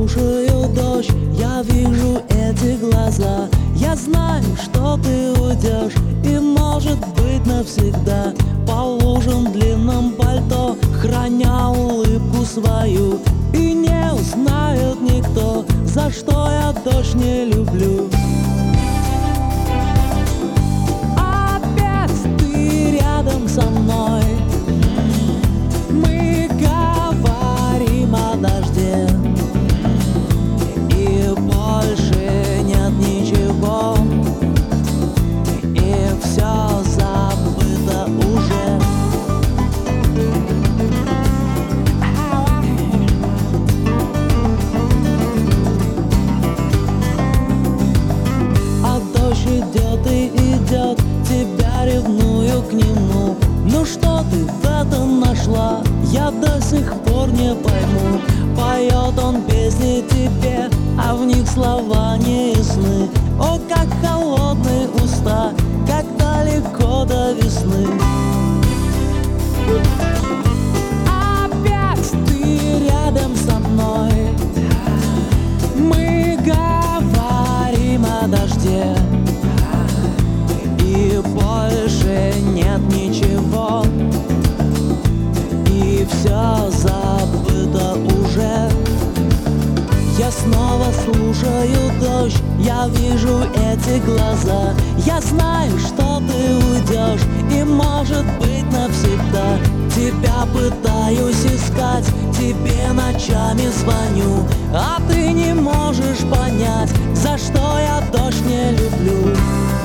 слушаю дождь, я вижу эти глаза. Я знаю, что ты уйдешь, и может быть навсегда. По лужам в длинном пальто, храня улыбку свою. И не узнает никто, за что я дождь не люблю. Опять ты рядом со мной, мы говорим о дожде, и больше нет ничего, и все забыто уже. А дождь идет и идет, тебя ревную к нему. Ну что ты в этом нашла, я до сих пор не пойму. Поет он песни тебе, а в них слова не ясны. О, как холодные уста, как далеко до весны. Опять ты рядом со мной, мы говорим о дожде, и больше нет ничего, и все забыто уже. Я снова слушаю дождь, я вижу эти глаза. Я знаю, что ты уйдешь, и может быть навсегда. Тебя пытаюсь искать, тебе ночами звоню, а ты не можешь понять, за что я дождь не люблю.